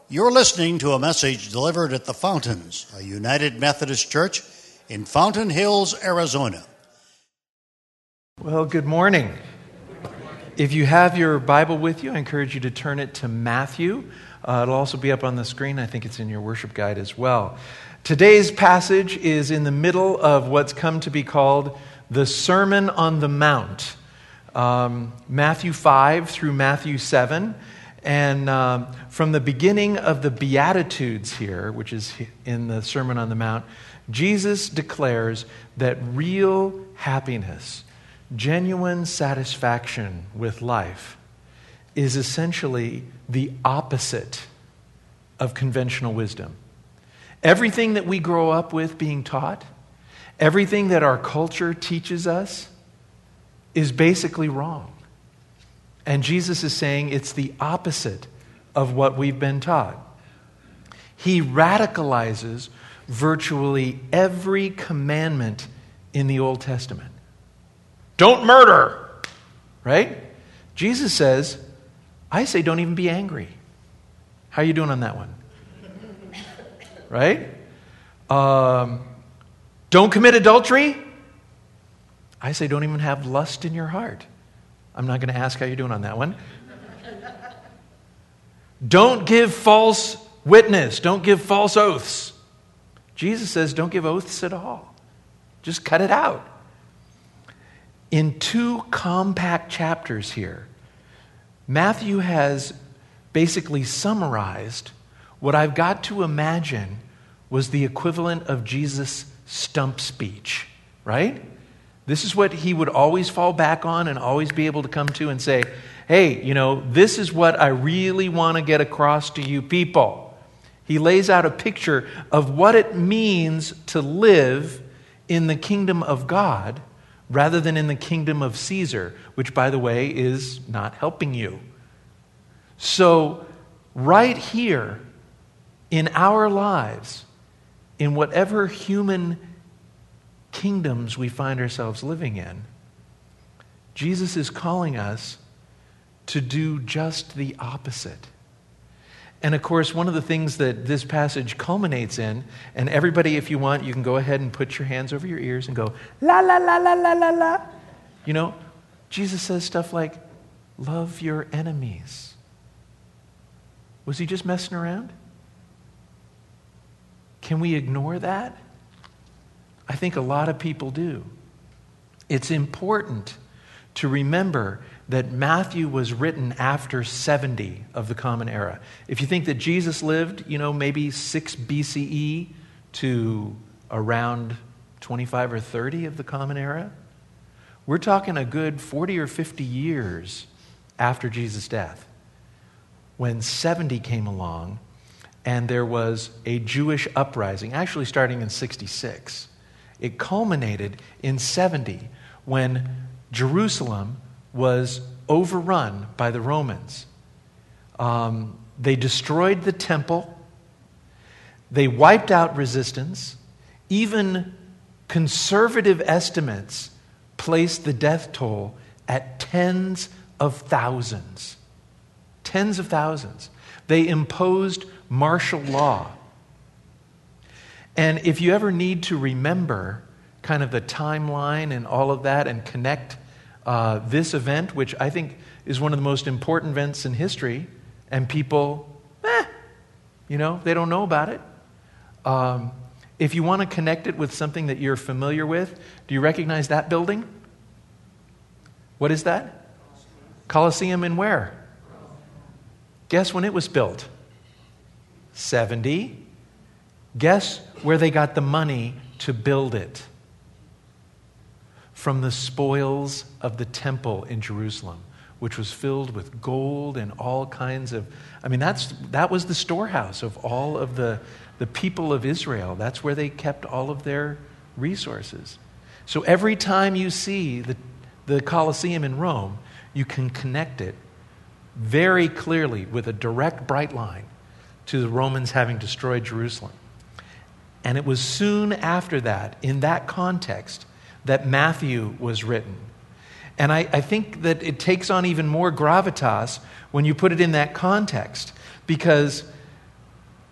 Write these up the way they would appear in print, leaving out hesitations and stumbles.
You're listening to a message delivered at the Fountains, a United Methodist Church in Fountain Hills, Arizona. Well, good morning. If you have your Bible with you, I encourage you to turn it to Matthew. It'll also be up on the screen. I think it's in your worship guide as well. Today's passage is in the middle of what's come to be called the Sermon on the Mount, Matthew 5 through Matthew 7. And from the beginning of the Beatitudes here, which is in the Sermon on the Mount, Jesus declares that real happiness, genuine satisfaction with life, is essentially the opposite of conventional wisdom. Everything that we grow up with being taught, everything that our culture teaches us, is basically wrong. And Jesus is saying it's the opposite of what we've been taught. He radicalizes virtually every commandment in the Old Testament. Don't murder, right? Jesus says, I say don't even be angry. How are you doing on that one? Right? Don't commit adultery. I say don't even have lust in your heart. I'm not going to ask how you're doing on that one. Don't give false witness. Don't give false oaths. Jesus says don't give oaths at all. Just cut it out. In 2 compact chapters here, Matthew has basically summarized what I've got to imagine was the equivalent of Jesus' stump speech, right? This is what he would always fall back on and always be able to come to and say, hey, this is what I really want to get across to you people. He lays out a picture of what it means to live in the kingdom of God rather than in the kingdom of Caesar, which, by the way, is not helping you. So, right here in our lives, in whatever human kingdoms we find ourselves living in, Jesus is calling us to do just the opposite. And of course, one of the things that this passage culminates in, and everybody, if you want, you can go ahead and put your hands over your ears and go, la, la, la, la, la, la, la. Jesus says stuff like, love your enemies. Was he just messing around? Can we ignore that? I think a lot of people do. It's important to remember that Matthew was written after 70 of the Common Era. If you think that Jesus lived, maybe 6 BCE to around 25 or 30 of the Common Era, we're talking a good 40 or 50 years after Jesus' death, when 70 came along and there was a Jewish uprising, actually starting in 66. It culminated in 70 when Jerusalem was overrun by the Romans. They destroyed the temple. They wiped out resistance. Even conservative estimates placed the death toll at tens of thousands. Tens of thousands. They imposed martial law. And if you ever need to remember kind of the timeline and all of that and connect this event, which I think is one of the most important events in history, and people, they don't know about it. If you want to connect it with something that you're familiar with, do you recognize that building? What is that? Colosseum in where? Guess when it was built? 70. Guess where they got the money to build it? From the spoils of the temple in Jerusalem, which was filled with gold and all kinds of... that was the storehouse of all of the people of Israel. That's where they kept all of their resources. So every time you see the Colosseum in Rome, you can connect it very clearly with a direct, bright line to the Romans having destroyed Jerusalem. And it was soon after that, in that context, that Matthew was written. And I think that it takes on even more gravitas when you put it in that context, because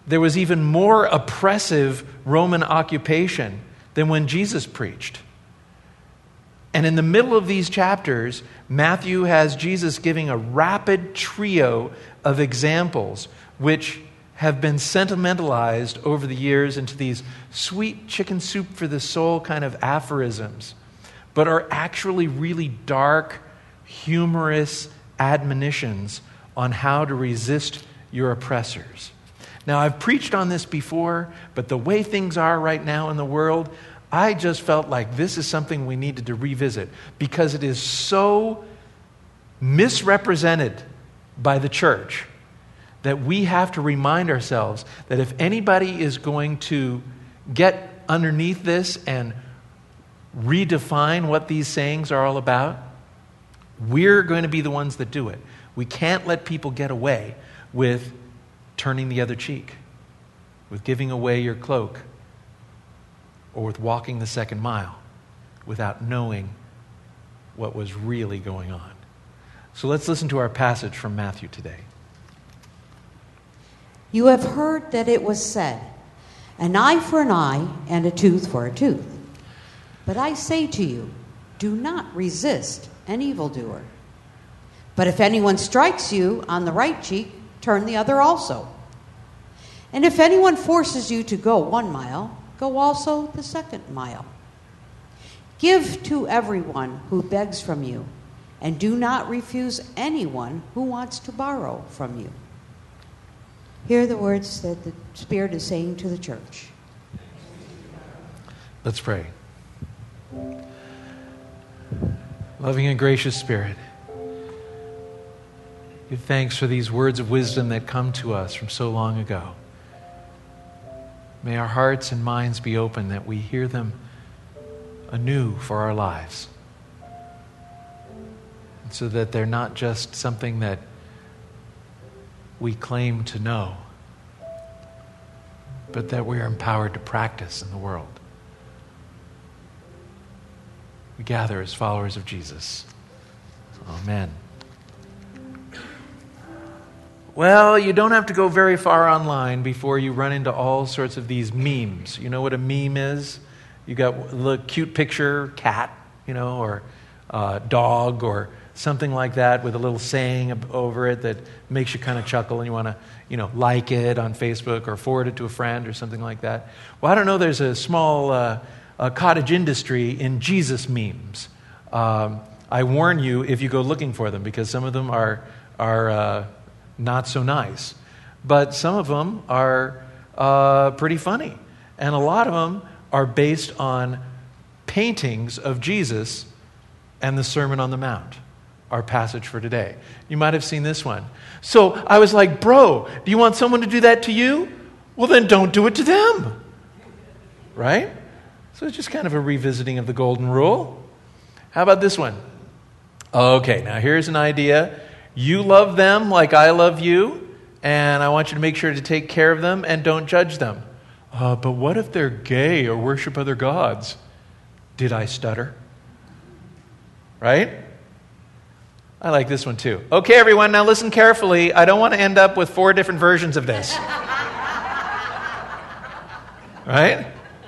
there was even more oppressive Roman occupation than when Jesus preached. And in the middle of these chapters, Matthew has Jesus giving a rapid trio of examples which have been sentimentalized over the years into these sweet chicken soup for the soul kind of aphorisms, but are actually really dark, humorous admonitions on how to resist your oppressors. Now, I've preached on this before, but the way things are right now in the world, I just felt like this is something we needed to revisit because it is so misrepresented by the church that we have to remind ourselves that if anybody is going to get underneath this and redefine what these sayings are all about, we're going to be the ones that do it. We can't let people get away with turning the other cheek, with giving away your cloak, or with walking the second mile without knowing what was really going on. So let's listen to our passage from Matthew today. You have heard that it was said, an eye for an eye and a tooth for a tooth. But I say to you, do not resist an evildoer. But if anyone strikes you on the right cheek, turn the other also. And if anyone forces you to go 1 mile, go also the 2nd mile. Give to everyone who begs from you, and do not refuse anyone who wants to borrow from you. Hear the words that the Spirit is saying to the church. Let's pray. Loving and gracious Spirit, give thanks for these words of wisdom that come to us from so long ago. May our hearts and minds be open that we hear them anew for our lives, and so that they're not just something that we claim to know, but that we are empowered to practice in the world. We gather as followers of Jesus. Amen. Well, you don't have to go very far online before you run into all sorts of these memes. You know what a meme is? You got the cute picture, cat, or dog, or something like that with a little saying over it that makes you kind of chuckle and you want to, like it on Facebook or forward it to a friend or something like that. Well, I don't know, there's a small cottage industry in Jesus memes. I warn you if you go looking for them, because some of them are not so nice. But some of them are pretty funny. And a lot of them are based on paintings of Jesus and the Sermon on the Mount, our passage for today. You might have seen this one. So I was like, bro, do you want someone to do that to you? Well, then don't do it to them. Right? So it's just kind of a revisiting of the golden rule. How about this one? Okay, now here's an idea. You love them like I love you, and I want you to make sure to take care of them and don't judge them. But what if they're gay or worship other gods? Did I stutter? Right? I like this one too. Okay, everyone, now listen carefully. I don't want to end up with 4 different versions of this. Right?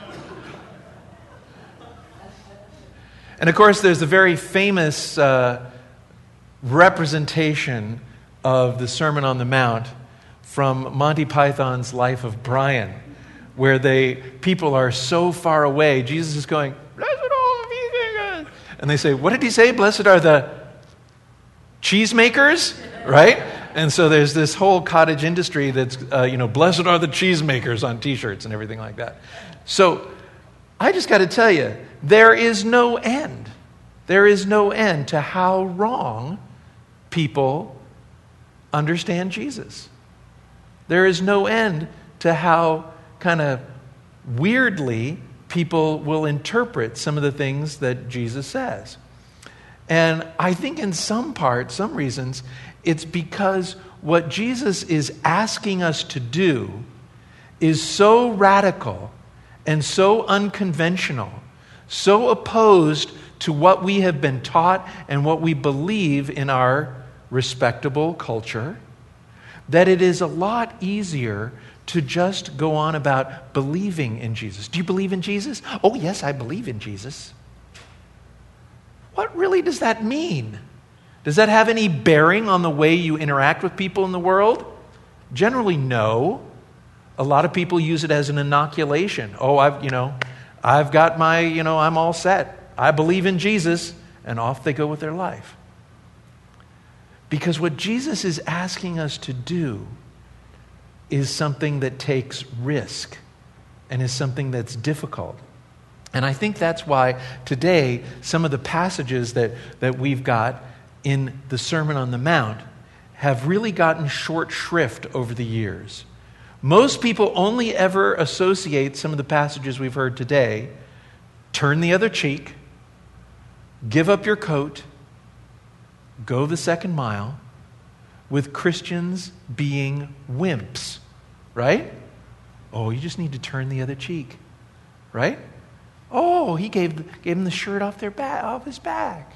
And of course, there's a very famous representation of the Sermon on the Mount from Monty Python's Life of Brian, where people are so far away. Jesus is going, blessed are all of you. And they say, what did he say? Blessed are the cheesemakers, right? And so there's this whole cottage industry that's, blessed are the cheesemakers on T-shirts and everything like that. So I just got to tell you, there is no end. There is no end to how wrong people understand Jesus. There is no end to how kind of weirdly people will interpret some of the things that Jesus says. And I think in some reasons, it's because what Jesus is asking us to do is so radical and so unconventional, so opposed to what we have been taught and what we believe in our respectable culture, that it is a lot easier to just go on about believing in Jesus. Do you believe in Jesus? Oh, yes, I believe in Jesus. What really does that mean? Does that have any bearing on the way you interact with people in the world? Generally, no. A lot of people use it as an inoculation. Oh, I've got my, I'm all set. I believe in Jesus, and off they go with their life. Because what Jesus is asking us to do is something that takes risk and is something that's difficult. And I think that's why today some of the passages that we've got in the Sermon on the Mount have really gotten short shrift over the years. Most people only ever associate some of the passages we've heard today, turn the other cheek, give up your coat, go the second mile, with Christians being wimps, right? Oh, you just need to turn the other cheek, right? Oh, he gave him the shirt off his back,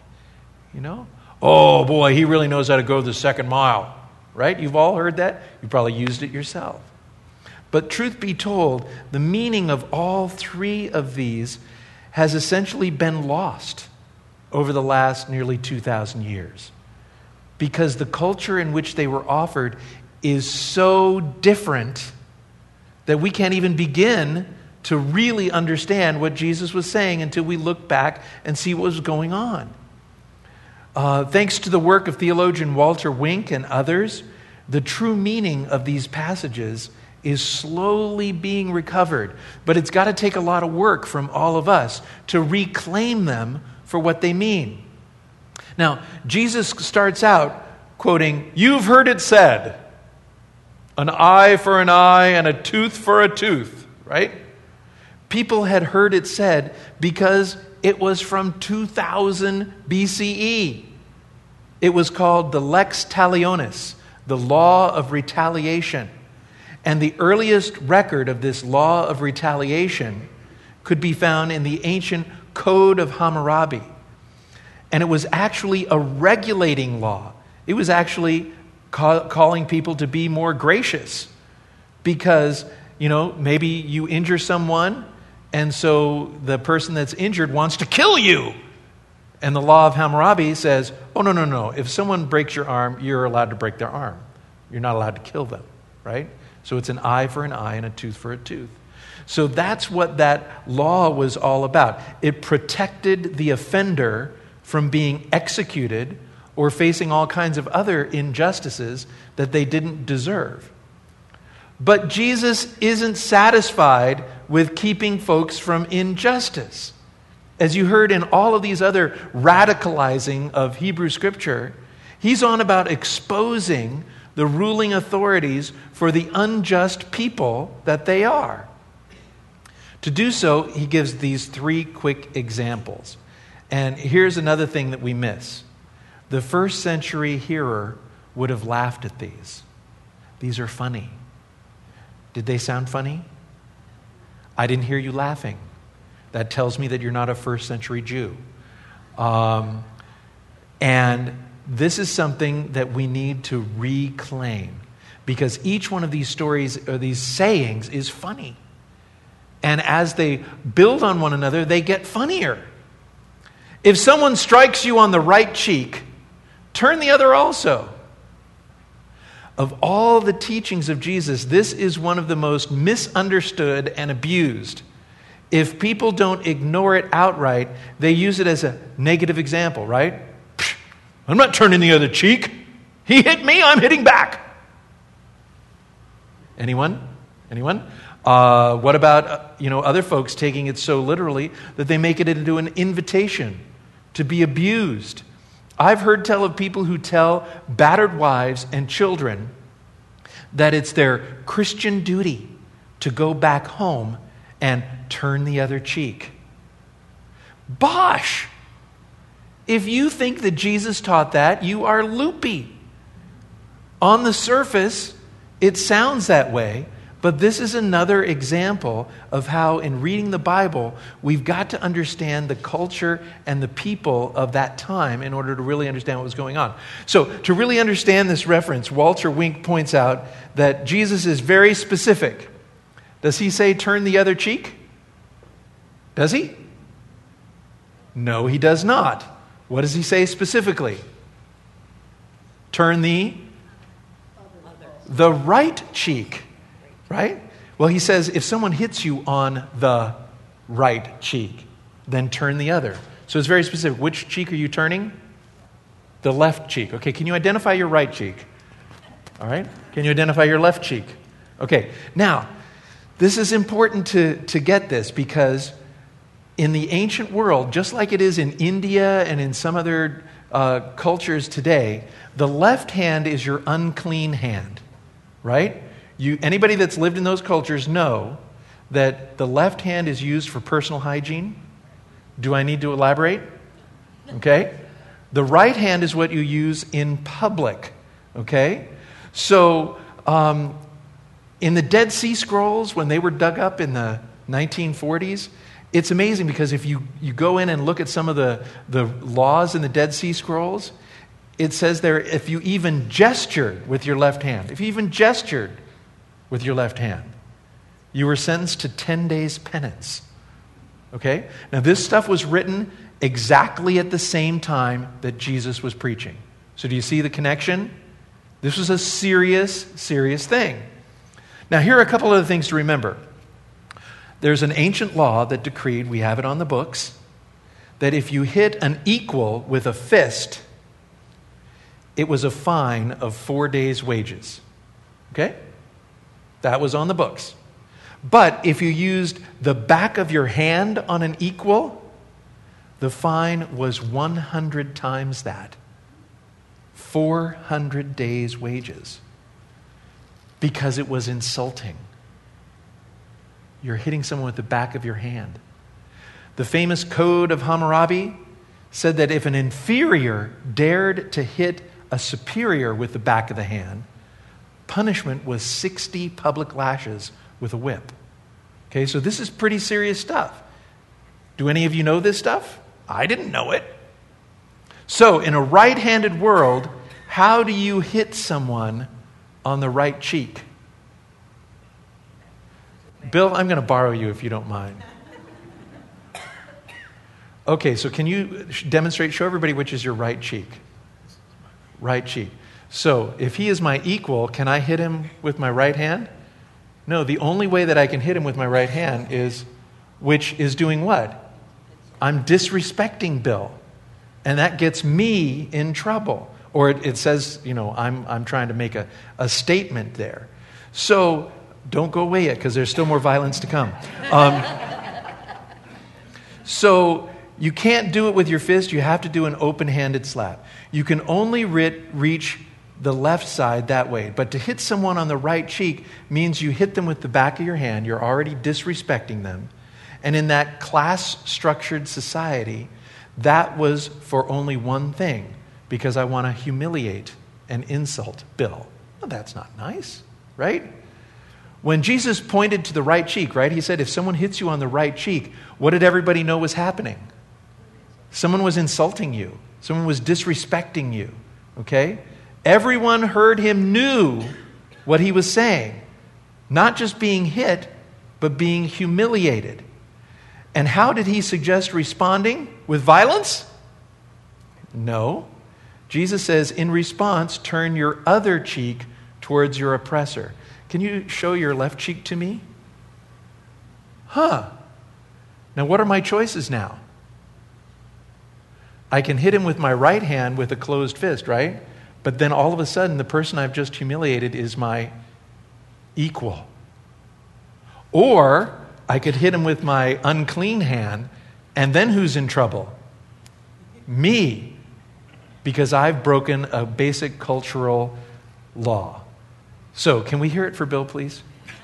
Oh, boy, he really knows how to go the second mile, right? You've all heard that. You probably used it yourself. But truth be told, the meaning of all three of these has essentially been lost over the last nearly 2,000 years. Because the culture in which they were offered is so different that we can't even begin to really understand what Jesus was saying until we look back and see what was going on. Thanks to the work of theologian Walter Wink and others, the true meaning of these passages is slowly being recovered. But it's got to take a lot of work from all of us to reclaim them for what they mean. Now, Jesus starts out quoting, "You've heard it said, an eye for an eye and a tooth for a tooth," right? People had heard it said because it was from 2000 BCE. It was called the Lex Talionis, the law of retaliation. And the earliest record of this law of retaliation could be found in the ancient Code of Hammurabi. And it was actually a regulating law. It was actually calling people to be more gracious because, maybe you injure someone and so the person that's injured wants to kill you. And the law of Hammurabi says, oh, no. If someone breaks your arm, you're allowed to break their arm. You're not allowed to kill them, right? So it's an eye for an eye and a tooth for a tooth. So that's what that law was all about. It protected the offender from being executed or facing all kinds of other injustices that they didn't deserve. But Jesus isn't satisfied with keeping folks from injustice. As you heard in all of these other radicalizing of Hebrew Scripture, he's on about exposing the ruling authorities for the unjust people that they are. To do so, he gives these three quick examples. And here's another thing that we miss. The first century hearer would have laughed at these. These are funny. Did they sound funny? I didn't hear you laughing. That tells me that you're not a first century Jew. And this is something that we need to reclaim because each one of these stories or these sayings is funny. And as they build on one another, they get funnier. If someone strikes you on the right cheek, turn the other also. Of all the teachings of Jesus, this is one of the most misunderstood and abused. If people don't ignore it outright, they use it as a negative example, right? I'm not turning the other cheek. He hit me, I'm hitting back. Anyone? What about other folks taking it so literally that they make it into an invitation to be abused? I've heard tell of people who tell battered wives and children that it's their Christian duty to go back home and turn the other cheek. Bosh! If you think that Jesus taught that, you are loopy. On the surface, it sounds that way, But this is another example of how, in reading the Bible, we've got to understand the culture and the people of that time in order to really understand what was going on. So, to really understand this reference, Walter Wink points out that Jesus is very specific. Does he say, turn the other cheek? Does he? No, he does not. What does he say specifically? Turn the right cheek. Right? Well, he says, if someone hits you on the right cheek, then turn the other. So it's very specific. Which cheek are you turning? The left cheek. Okay, can you identify your right cheek? All right? Can you identify your left cheek? Okay, now, this is important to get this because in the ancient world, just like it is in India and in some other cultures today, the left hand is your unclean hand, right? Anybody that's lived in those cultures know that the left hand is used for personal hygiene. Do I need to elaborate? Okay. The right hand is what you use in public. Okay. So, in the Dead Sea Scrolls, when they were dug up in the 1940s, it's amazing because if you go in and look at some of the laws in the Dead Sea Scrolls, it says there, if you even gestured with your left hand, with your left hand, you were sentenced to 10 days penance. Okay? Now, this stuff was written exactly at the same time that Jesus was preaching. So do you see the connection? This was a serious, serious thing. Now, here are a couple other things to remember. There's an ancient law that decreed, we have it on the books, that if you hit an equal with a fist, it was a fine of 4 days' wages. Okay? That was on the books. But if you used the back of your hand on an equal, the fine was 100 times that. 400 days' wages. Because it was insulting. You're hitting someone with the back of your hand. The famous Code of Hammurabi said that if an inferior dared to hit a superior with the back of the hand, punishment was 60 public lashes with a whip. Okay, so this is pretty serious stuff. Do any of you know this stuff? I didn't know it. So, in a right-handed world, how do you hit someone on the right cheek? Bill, I'm going to borrow you if you don't mind. Okay, so can you demonstrate, show everybody which is your right cheek? Right cheek. So, if he is my equal, can I hit him with my right hand? No, the only way that I can hit him with my right hand is, which is doing what? I'm disrespecting Bill. And that gets me in trouble. Or it says, I'm trying to make a statement there. So, don't go away yet, because there's still more violence to come. So, you can't do it with your fist. You have to do an open-handed slap. You can only reach the left side that way. But to hit someone on the right cheek means you hit them with the back of your hand. You're already disrespecting them. And in that class-structured society, that was for only one thing, because I want to humiliate and insult Bill. Well, that's not nice, right? When Jesus pointed to the right cheek, right, he said, if someone hits you on the right cheek, what did everybody know was happening? Someone was insulting you. Someone was disrespecting you, okay? Everyone heard him, knew what he was saying. Not just being hit, but being humiliated. And how did he suggest responding? With violence? No. Jesus says, in response, turn your other cheek towards your oppressor. Can you show your left cheek to me? Now what are my choices now? I can hit him with my right hand with a closed fist, right? But then all of a sudden, the person I've just humiliated is my equal. Or I could hit him with my unclean hand, and then who's in trouble? Me. Because I've broken a basic cultural law. So, can we hear it for Bill, please?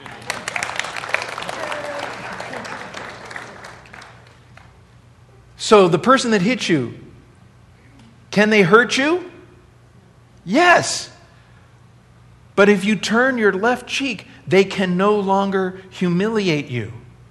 So, the person that hit you, can they hurt you? Yes. But if you turn your left cheek, they can no longer humiliate you.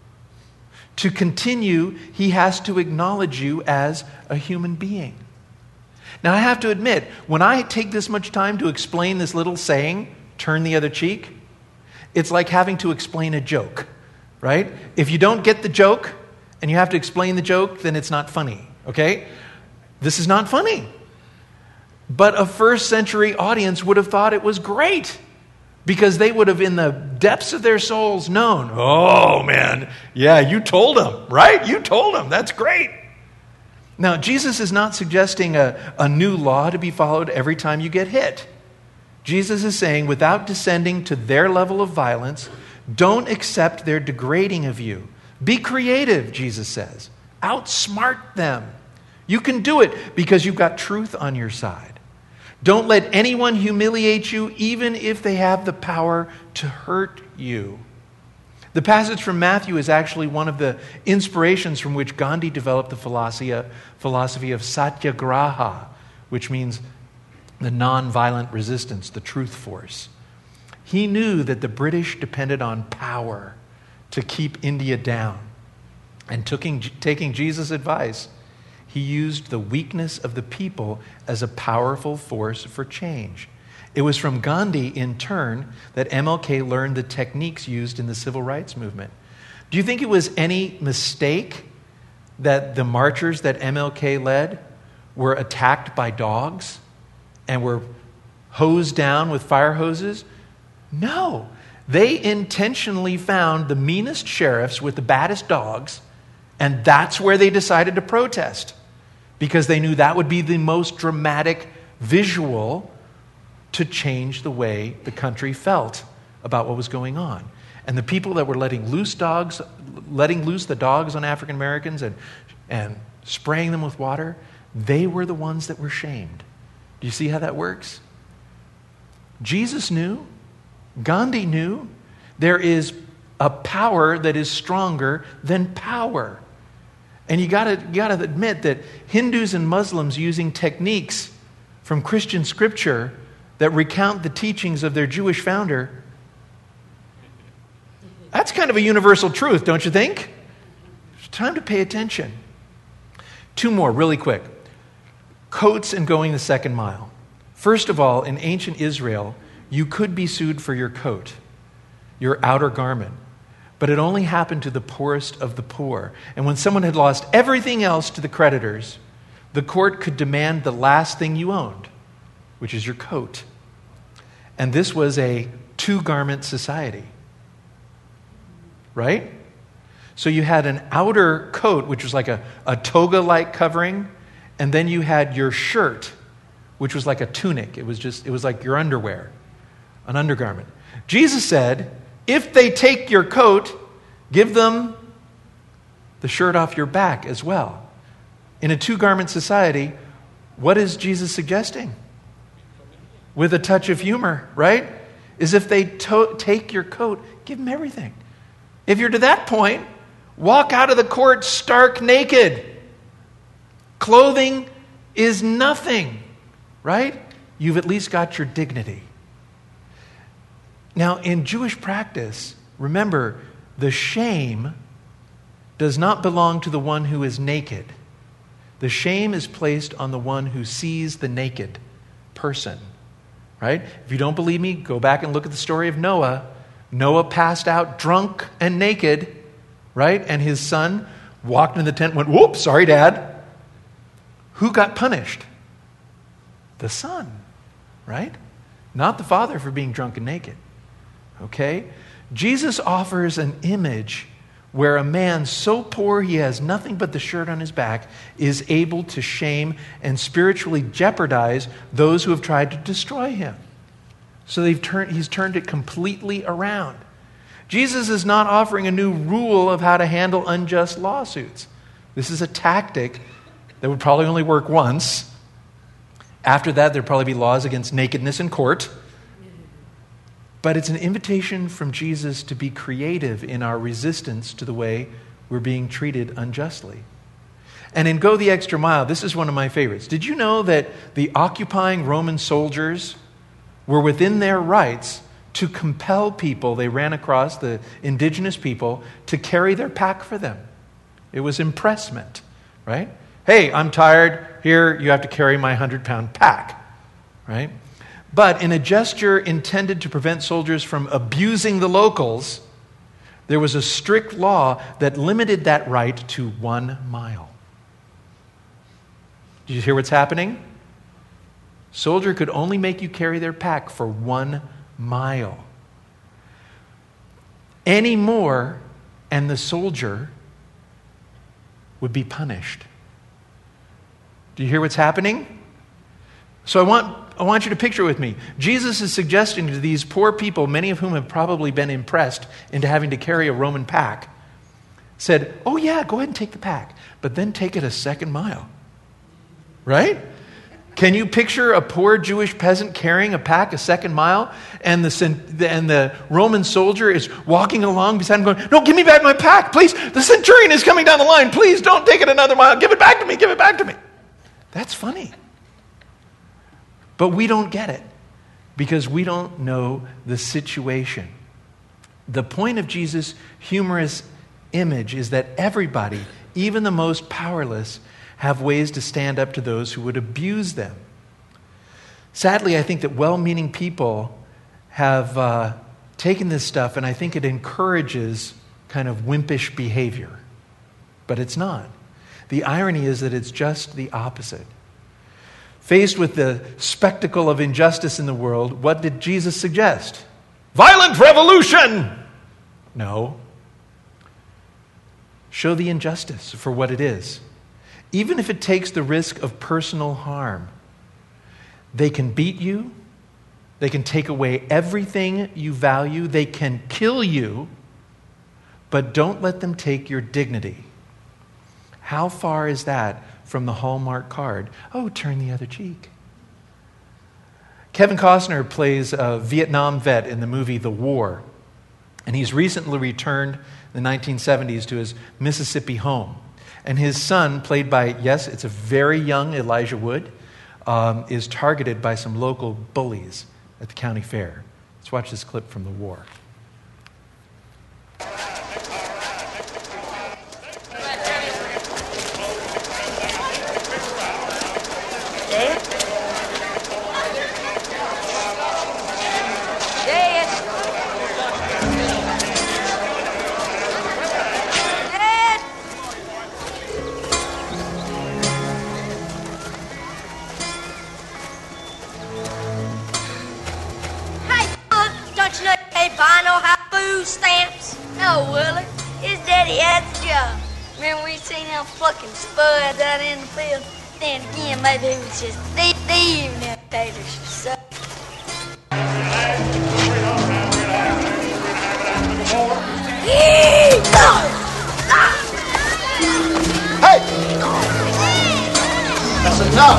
To continue, he has to acknowledge you as a human being. Now, I have to admit, when I take this much time to explain this little saying, turn the other cheek, it's like having to explain a joke, right? If you don't get the joke and you have to explain the joke, then it's not funny, okay? This is not funny. But a first century audience would have thought it was great because they would have, in the depths of their souls, known, oh man, yeah, you told them, right? You told them. That's great. Now, Jesus is not suggesting a new law to be followed every time you get hit. Jesus is saying, without descending to their level of violence, don't accept their degrading of you. Be creative, Jesus says. Outsmart them. You can do it because you've got truth on your side. Don't let anyone humiliate you, even if they have the power to hurt you. The passage from Matthew is actually one of the inspirations from which Gandhi developed the philosophy of satyagraha, which means the non-violent resistance, the truth force. He knew that the British depended on power to keep India down. And taking Jesus' advice, he used the weakness of the people as a powerful force for change. It was from Gandhi, in turn, that MLK learned the techniques used in the civil rights movement. Do you think it was any mistake that the marchers that MLK led were attacked by dogs and were hosed down with fire hoses? No. They intentionally found the meanest sheriffs with the baddest dogs, and that's where they decided to protest, because they knew that would be the most dramatic visual to change the way the country felt about what was going on. And the people that were letting loose the dogs on African Americans and spraying them with water, they were the ones that were shamed. Do you see how that works? Jesus knew, Gandhi knew, there is a power that is stronger than power. And you gotta admit that Hindus and Muslims using techniques from Christian scripture that recount the teachings of their Jewish founder, that's kind of a universal truth, don't you think? It's time to pay attention. Two more, really quick. Coats and going the second mile. First of all, in ancient Israel, you could be sued for your coat, your outer garment. But it only happened to the poorest of the poor. And when someone had lost everything else to the creditors, the court could demand the last thing you owned, which is your coat. And this was a two-garment society. Right? So you had an outer coat, which was like a toga-like covering, and then you had your shirt, which was like a tunic. It was like your underwear, an undergarment. Jesus said, if they take your coat, give them the shirt off your back as well. In a two-garment society, what is Jesus suggesting? With a touch of humor, right? Is if they take your coat, give them everything. If you're to that point, walk out of the court stark naked. Clothing is nothing, right? You've at least got your dignity. Now, in Jewish practice, remember, the shame does not belong to the one who is naked. The shame is placed on the one who sees the naked person, right? If you don't believe me, go back and look at the story of Noah. Noah passed out drunk and naked, right? And his son walked in the tent and went, whoops, sorry, Dad. Who got punished? The son, right? Not the father for being drunk and naked. Okay? Jesus offers an image where a man so poor he has nothing but the shirt on his back is able to shame and spiritually jeopardize those who have tried to destroy him. So he's turned it completely around. Jesus is not offering a new rule of how to handle unjust lawsuits. This is a tactic that would probably only work once. After that, there'd probably be laws against nakedness in court. But it's an invitation from Jesus to be creative in our resistance to the way we're being treated unjustly. And in Go the Extra Mile, this is one of my favorites. Did you know that the occupying Roman soldiers were within their rights to compel people they ran across, the indigenous people, to carry their pack for them. It was impressment, right? Hey, I'm tired. Here, you have to carry my 100-pound pack, right? But in a gesture intended to prevent soldiers from abusing the locals, there was a strict law that limited that right to 1 mile. Did you hear what's happening? Soldier could only make you carry their pack for 1 mile. Any more, and the soldier would be punished. Do you hear what's happening? So I want you to picture with me. Jesus is suggesting to these poor people, many of whom have probably been impressed into having to carry a Roman pack, said, oh yeah, go ahead and take the pack, but then take it a 2nd mile. Right? Can you picture a poor Jewish peasant carrying a pack a 2nd mile, and the Roman soldier is walking along beside him going, no, give me back my pack, please. The centurion is coming down the line. Please don't take it another mile. Give it back to me. Give it back to me. That's funny. But we don't get it because we don't know the situation. The point of Jesus' humorous image is that everybody, even the most powerless, have ways to stand up to those who would abuse them. Sadly, I think that well-meaning people have taken this stuff, and I think it encourages kind of wimpish behavior. But it's not. The irony is that it's just the opposite. Faced with the spectacle of injustice in the world, what did Jesus suggest? Violent revolution! No. Show the injustice for what it is. Even if it takes the risk of personal harm. They can beat you. They can take away everything you value. They can kill you. But don't let them take your dignity. How far is that from the Hallmark card? Oh, turn the other cheek. Kevin Costner plays a Vietnam vet in the movie The War. And he's recently returned in the 1970s to his Mississippi home. And his son, played by, yes, it's a very young Elijah Wood, is targeted by some local bullies at the county fair. Let's watch this clip from The War. Fucking spuds out in the field. Then again, maybe he was just thieving them taters. So. Hey! That's enough!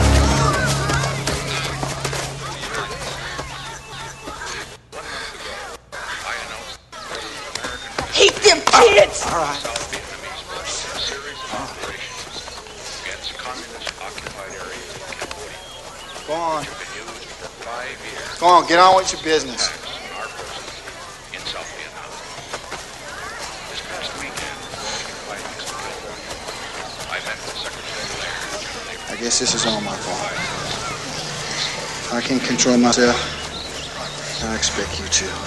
Keep them kids! All right. Go on. Go on, get on with your business. I guess this is all my fault. I can't control myself. I expect you to.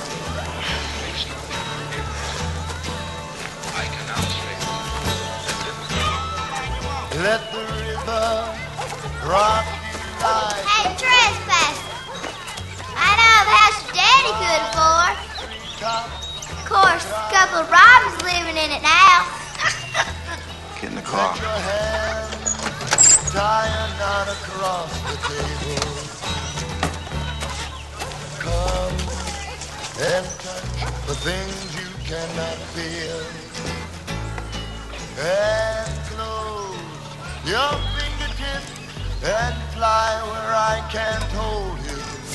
Let the river rock. Hey, trespass! I know a house your daddy could afford. Of course, a couple of Robins living in it now. Get in the car. Tie a knot across the table. Come and touch the things you cannot feel. And close your fingertips and fly where I can't hold you.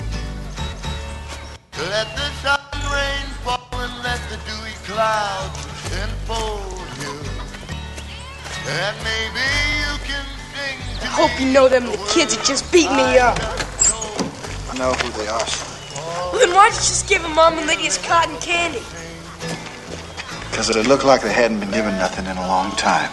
Let the sun rain fall and let the dewy clouds enfold you. And maybe you can sing to I hope you know them the kids that just beat me up. I know who they are. Well, then why'd you just give Mom and Lydia's cotton candy? Because it looked like they hadn't been given nothing in a long time.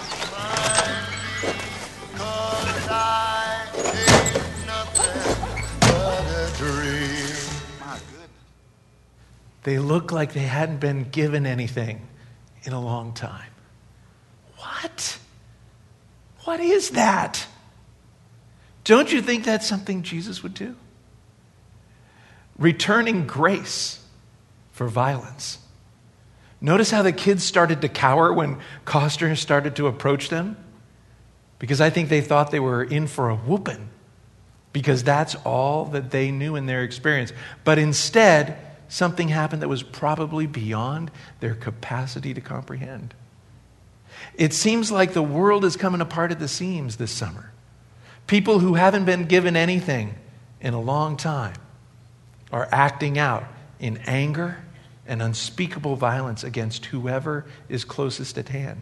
They look like they hadn't been given anything in a long time. What? What is that? Don't you think that's something Jesus would do? Returning grace for violence. Notice how the kids started to cower when Costner started to approach them? Because I think they thought they were in for a whooping. Because that's all that they knew in their experience. But instead, something happened that was probably beyond their capacity to comprehend. It seems like the world is coming apart at the seams this summer. People who haven't been given anything in a long time are acting out in anger and unspeakable violence against whoever is closest at hand.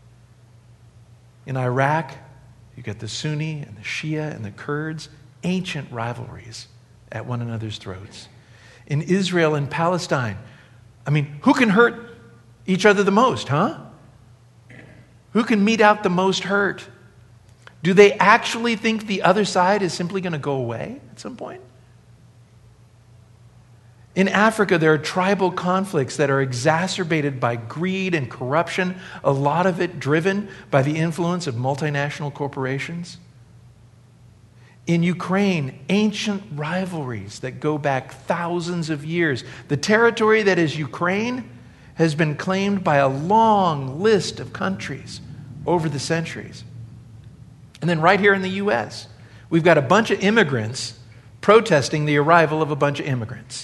In Iraq, you get the Sunni and the Shia and the Kurds, ancient rivalries at one another's throats. In Israel and Palestine, who can hurt each other the most, huh? Who can mete out the most hurt? Do they actually think the other side is simply going to go away at some point? In Africa, there are tribal conflicts that are exacerbated by greed and corruption, a lot of it driven by the influence of multinational corporations. In Ukraine, ancient rivalries that go back thousands of years. The territory that is Ukraine has been claimed by a long list of countries over the centuries. And then right here in the U.S., we've got a bunch of immigrants protesting the arrival of a bunch of immigrants.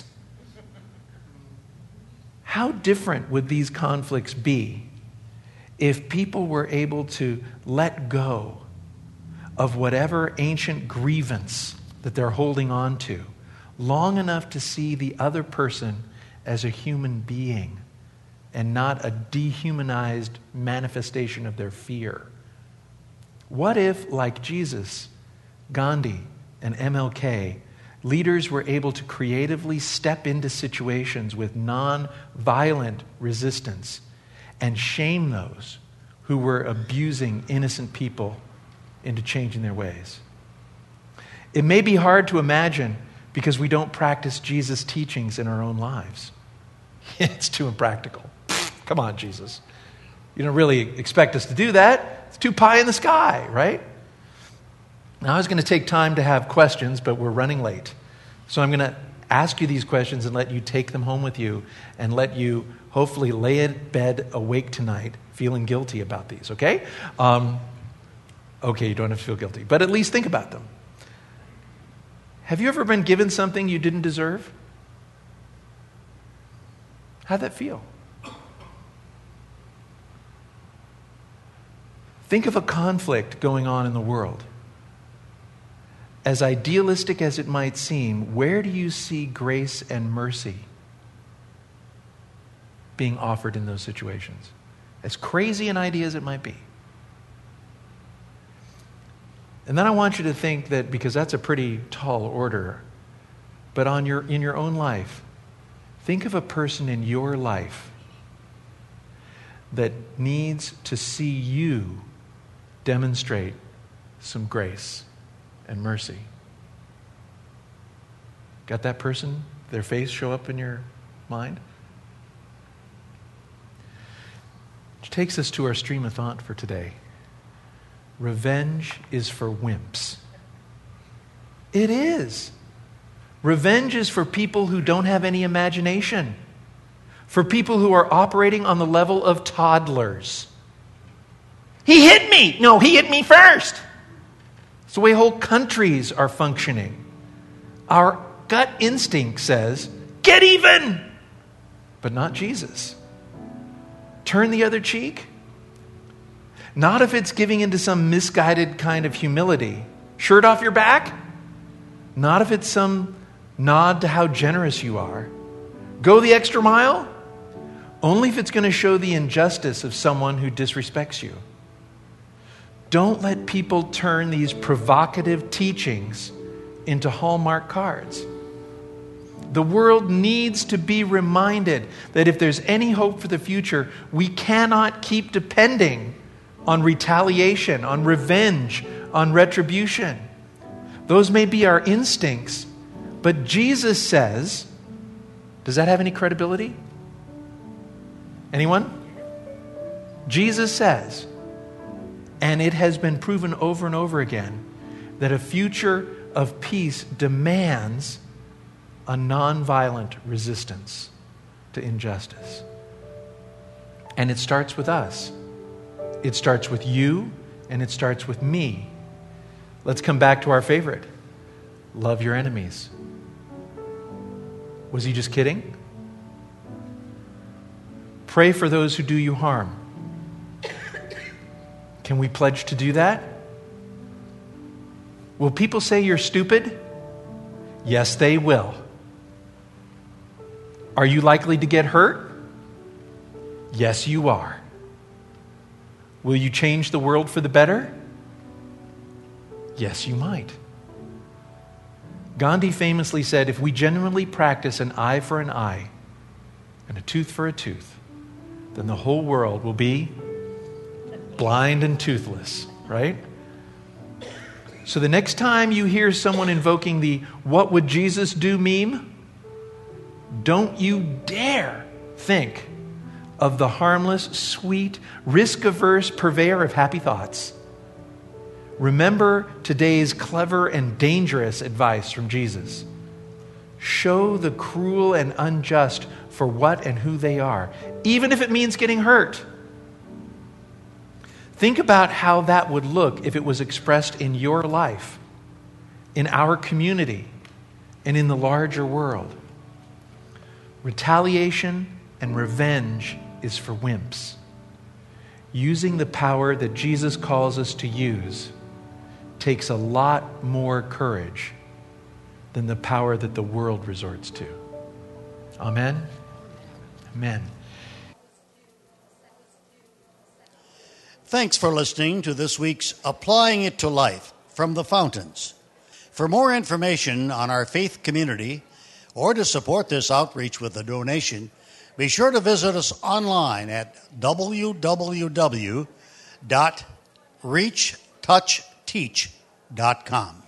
How different would these conflicts be if people were able to let go of whatever ancient grievance that they're holding on to long enough to see the other person as a human being and not a dehumanized manifestation of their fear? What if, like Jesus, Gandhi, and MLK, leaders were able to creatively step into situations with non-violent resistance and shame those who were abusing innocent people into changing their ways? It may be hard to imagine because we don't practice Jesus' teachings in our own lives. It's too impractical. Come on, Jesus. You don't really expect us to do that. It's too pie in the sky, right? Now, I was going to take time to have questions, but we're running late. So I'm going to ask you these questions and let you take them home with you and let you hopefully lay in bed awake tonight feeling guilty about these, okay? Okay, you don't have to feel guilty, but at least think about them. Have you ever been given something you didn't deserve? How'd that feel? Think of a conflict going on in the world. As idealistic as it might seem, where do you see grace and mercy being offered in those situations? As crazy an idea as it might be. And then I want you to think that, because that's a pretty tall order, but in your own life, think of a person in your life that needs to see you demonstrate some grace and mercy. Got that person, their face show up in your mind? Which takes us to our stream of thought for today. Revenge is for wimps. It is. Revenge is for people who don't have any imagination. For people who are operating on the level of toddlers. He hit me! No, he hit me first! It's the way whole countries are functioning. Our gut instinct says, get even! But not Jesus. Turn the other cheek. Not if it's giving into some misguided kind of humility. Shirt off your back? Not if it's some nod to how generous you are. Go the extra mile? Only if it's going to show the injustice of someone who disrespects you. Don't let people turn these provocative teachings into Hallmark cards. The world needs to be reminded that if there's any hope for the future, we cannot keep depending on retaliation, on revenge, on retribution. Those may be our instincts, but Jesus says, does that have any credibility? Anyone? Jesus says, and it has been proven over and over again, that a future of peace demands a nonviolent resistance to injustice. And it starts with us. It starts with you, and it starts with me. Let's come back to our favorite. Love your enemies. Was he just kidding? Pray for those who do you harm. Can we pledge to do that? Will people say you're stupid? Yes, they will. Are you likely to get hurt? Yes, you are. Will you change the world for the better? Yes, you might. Gandhi famously said, if we genuinely practice an eye for an eye and a tooth for a tooth, then the whole world will be blind and toothless, right? So the next time you hear someone invoking the "what would Jesus do" meme, don't you dare think of the harmless, sweet, risk-averse purveyor of happy thoughts. Remember today's clever and dangerous advice from Jesus. Show the cruel and unjust for what and who they are, even if it means getting hurt. Think about how that would look if it was expressed in your life, in our community, and in the larger world. Retaliation and revenge is for wimps. Using the power that Jesus calls us to use takes a lot more courage than the power that the world resorts to. Amen? Amen. Thanks for listening to this week's Applying It to Life from the Fountains. For more information on our faith community or to support this outreach with a donation, be sure to visit us online at www.reachtouchteach.com.